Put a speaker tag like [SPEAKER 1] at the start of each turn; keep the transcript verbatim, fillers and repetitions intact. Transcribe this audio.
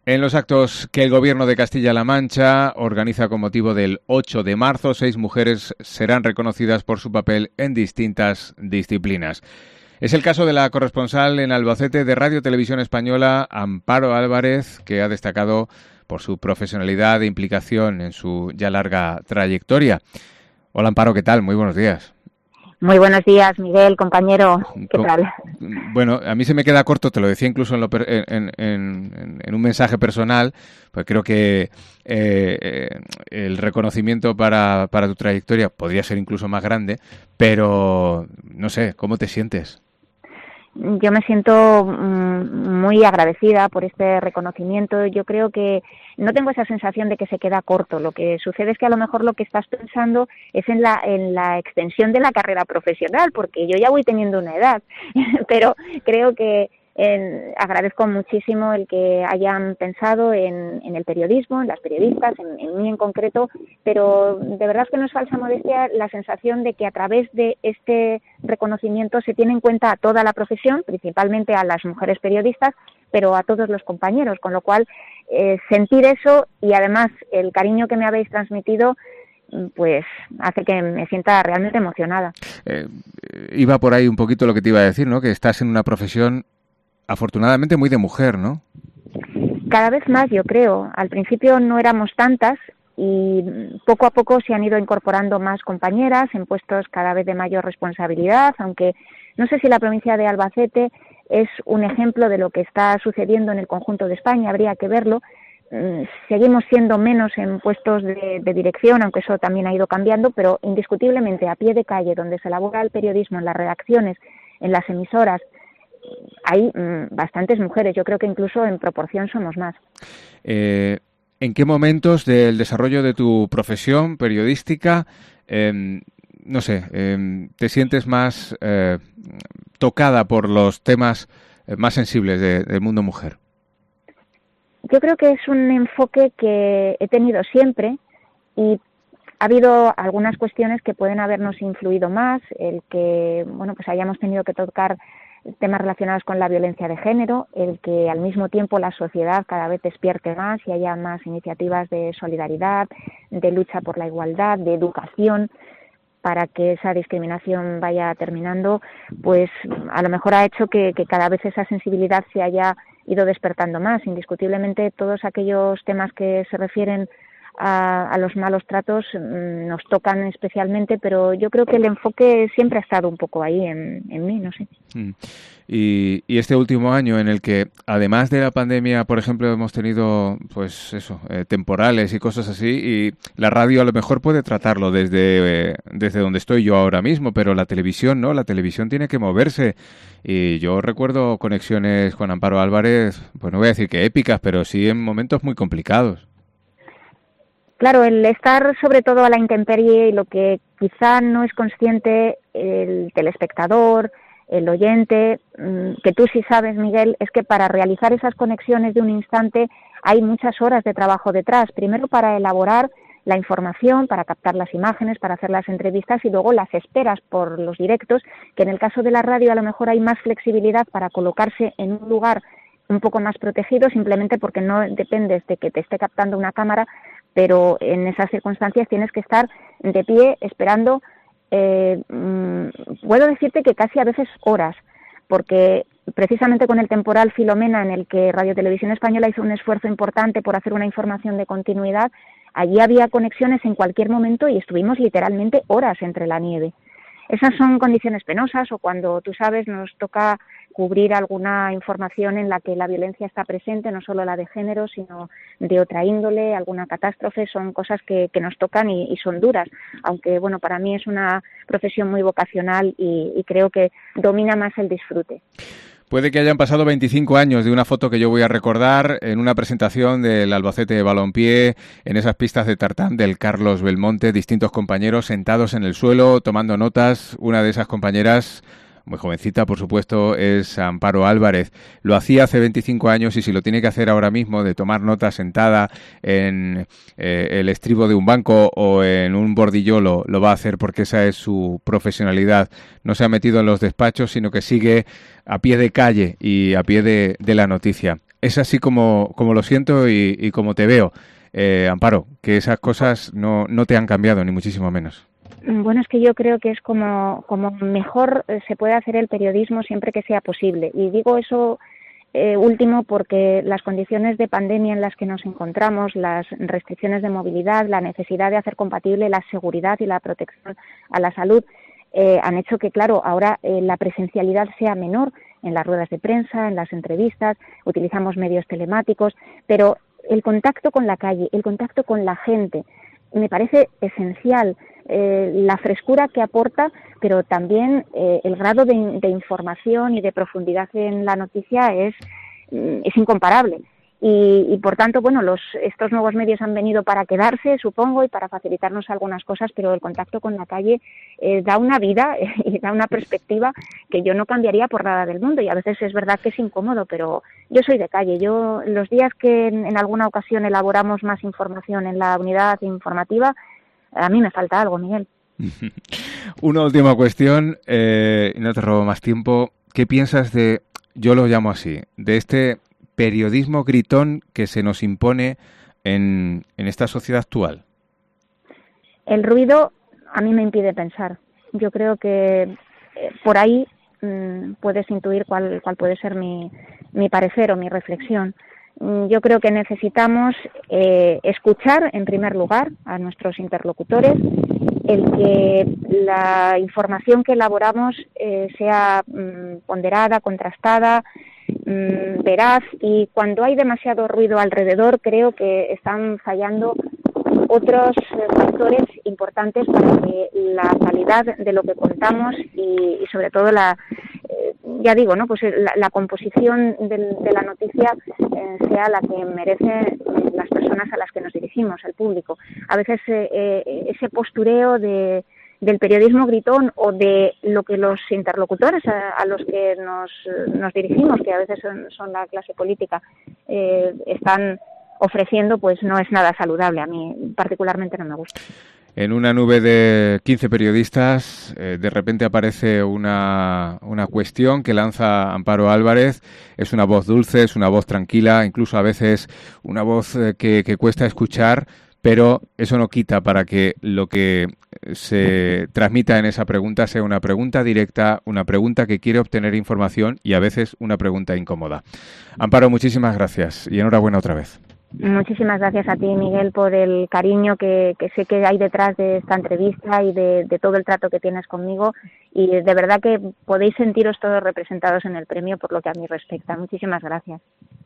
[SPEAKER 1] En los actos que el Gobierno de Castilla-La Mancha organiza con motivo del ocho de marzo, seis mujeres serán reconocidas por su papel en distintas disciplinas. Es el caso de la corresponsal en Albacete de Radio Televisión Española, Amparo Álvarez, que ha destacado por su profesionalidad e implicación en su ya larga trayectoria. Hola Amparo, ¿qué tal? Muy buenos días.
[SPEAKER 2] Muy buenos días, Miguel, compañero. ¿Qué tal?
[SPEAKER 1] Bueno, a mí se me queda corto, te lo decía incluso en, lo per, en, en, en un mensaje personal, pues creo que eh, eh, el reconocimiento para, para tu trayectoria podría ser incluso más grande, pero no sé, ¿cómo te sientes?
[SPEAKER 2] Yo me siento muy agradecida por este reconocimiento. Yo creo que no tengo esa sensación de que se queda corto. Lo que sucede es que a lo mejor lo que estás pensando es en la en la extensión de la carrera profesional, porque yo ya voy teniendo una edad, pero creo que En, agradezco muchísimo el que hayan pensado en, en el periodismo, en las periodistas, en, en mí en concreto, pero de verdad es que no es falsa modestia la sensación de que a través de este reconocimiento se tiene en cuenta a toda la profesión, principalmente a las mujeres periodistas, pero a todos los compañeros, con lo cual eh, sentir eso y además el cariño que me habéis transmitido pues hace que me sienta realmente emocionada.
[SPEAKER 1] Eh, iba por ahí un poquito lo que te iba a decir, ¿no? Que estás en una profesión afortunadamente muy de mujer, ¿no?
[SPEAKER 2] Cada vez más, yo creo. Al principio no éramos tantas y poco a poco se han ido incorporando más compañeras en puestos cada vez de mayor responsabilidad, aunque no sé si la provincia de Albacete es un ejemplo de lo que está sucediendo en el conjunto de España, habría que verlo. Seguimos siendo menos en puestos de, de dirección, aunque eso también ha ido cambiando, pero indiscutiblemente a pie de calle, donde se elabora el periodismo, en las redacciones, en las emisoras, hay mmm, bastantes mujeres. Yo creo que incluso en proporción somos más.
[SPEAKER 1] Eh, ¿En qué momentos del desarrollo de tu profesión periodística, eh, no sé, eh, te sientes más eh, tocada por los temas más sensibles de, del mundo mujer?
[SPEAKER 2] Yo creo que es un enfoque que he tenido siempre y ha habido algunas cuestiones que pueden habernos influido más, el que, bueno, pues hayamos tenido que tocar temas relacionados con la violencia de género, el que al mismo tiempo la sociedad cada vez despierte más y haya más iniciativas de solidaridad, de lucha por la igualdad, de educación, para que esa discriminación vaya terminando, pues a lo mejor ha hecho que, que cada vez esa sensibilidad se haya ido despertando más. Indiscutiblemente todos aquellos temas que se refieren A, a los malos tratos mmm, nos tocan especialmente, pero yo creo que el enfoque siempre ha estado un poco ahí en, en mí, no sé.
[SPEAKER 1] Y, y este último año en el que, además de la pandemia, por ejemplo, hemos tenido, pues eso, eh, temporales y cosas así, y la radio a lo mejor puede tratarlo desde, eh, desde donde estoy yo ahora mismo, pero la televisión no, la televisión tiene que moverse. Y yo recuerdo conexiones con Amparo Álvarez, pues no voy a decir que épicas, pero sí en momentos muy complicados.
[SPEAKER 2] Claro, el estar sobre todo a la intemperie y lo que quizá no es consciente el telespectador, el oyente, que tú sí sabes, Miguel, es que para realizar esas conexiones de un instante hay muchas horas de trabajo detrás. Primero para elaborar la información, para captar las imágenes, para hacer las entrevistas y luego las esperas por los directos, que en el caso de la radio a lo mejor hay más flexibilidad para colocarse en un lugar un poco más protegido, simplemente porque no dependes de que te esté captando una cámara, pero en esas circunstancias tienes que estar de pie esperando, eh, mmm, puedo decirte que casi a veces horas, porque precisamente con el temporal Filomena, en el que Radio Televisión Española hizo un esfuerzo importante por hacer una información de continuidad, allí había conexiones en cualquier momento y estuvimos literalmente horas entre la nieve. Esas son condiciones penosas, o cuando, tú sabes, nos toca cubrir alguna información en la que la violencia está presente, no solo la de género, sino de otra índole, alguna catástrofe, son cosas que, que nos tocan y, y son duras, aunque bueno, para mí es una profesión muy vocacional y, y creo que domina más el disfrute.
[SPEAKER 1] Puede que hayan pasado veinticinco años de una foto que yo voy a recordar en una presentación del Albacete de Balompié, en esas pistas de tartán del Carlos Belmonte, distintos compañeros sentados en el suelo tomando notas. Una de esas compañeras, muy jovencita, por supuesto, es Amparo Álvarez. Lo hacía hace veinticinco años y si lo tiene que hacer ahora mismo, de tomar nota sentada en eh, el estribo de un banco o en un bordillo, lo, lo va a hacer porque esa es su profesionalidad. No se ha metido en los despachos, sino que sigue a pie de calle y a pie de, de la noticia. es así como, como lo siento y, y como te veo, eh, Amparo, que esas cosas no, no te han cambiado, ni muchísimo menos.
[SPEAKER 2] Bueno, es que yo creo que es como, como mejor se puede hacer el periodismo siempre que sea posible. Y digo eso eh, último porque las condiciones de pandemia en las que nos encontramos, las restricciones de movilidad, la necesidad de hacer compatible la seguridad y la protección a la salud, eh, han hecho que, claro, ahora eh, la presencialidad sea menor en las ruedas de prensa, en las entrevistas, utilizamos medios telemáticos, pero el contacto con la calle, el contacto con la gente, me parece esencial. Eh, la frescura que aporta, pero también eh, el grado de, de información y de profundidad en la noticia es, es incomparable. Y, y por tanto, bueno, los, estos nuevos medios han venido para quedarse, supongo, y para facilitarnos algunas cosas, pero el contacto con la calle eh, da una vida eh, y da una perspectiva que yo no cambiaría por nada del mundo. Y a veces es verdad que es incómodo, pero yo soy de calle. Yo, los días que en, en alguna ocasión elaboramos más información en la unidad informativa, a mí me falta algo, Miguel.
[SPEAKER 1] Una última cuestión, eh, no te robo más tiempo. ¿Qué piensas de, yo lo llamo así, de este periodismo gritón que se nos impone en, en esta sociedad actual?
[SPEAKER 2] El ruido a mí me impide pensar. Yo creo que eh, por ahí mmm, puedes intuir cuál, cuál puede ser mi, mi parecer o mi reflexión. Yo creo que necesitamos eh, escuchar, en primer lugar, a nuestros interlocutores, el que la información que elaboramos eh, sea mmm, ponderada, contrastada, mmm, veraz, y cuando hay demasiado ruido alrededor creo que están fallando otros factores importantes para que la calidad de lo que contamos y, y sobre todo la eh, ya digo, ¿no? Pues la, la composición del, de la noticia eh, sea la que merecen las personas a las que nos dirigimos, el público. A veces eh, eh, ese postureo de del periodismo gritón o de lo que los interlocutores a, a los que nos, nos dirigimos, que a veces son, son la clase política, eh, están ofreciendo, pues no es nada saludable. A mí particularmente no me gusta.
[SPEAKER 1] En una nube de quince periodistas, eh, de repente aparece una, una cuestión que lanza Amparo Álvarez. Es una voz dulce, es una voz tranquila, incluso a veces una voz eh, que, que cuesta escuchar, pero eso no quita para que lo que se transmita en esa pregunta sea una pregunta directa, una pregunta que quiere obtener información y a veces una pregunta incómoda. Amparo, muchísimas gracias y enhorabuena otra vez.
[SPEAKER 2] Muchísimas gracias a ti, Miguel, por el cariño que, que sé que hay detrás de esta entrevista y de, de todo el trato que tienes conmigo, y de verdad que podéis sentiros todos representados en el premio por lo que a mí respecta. Muchísimas gracias.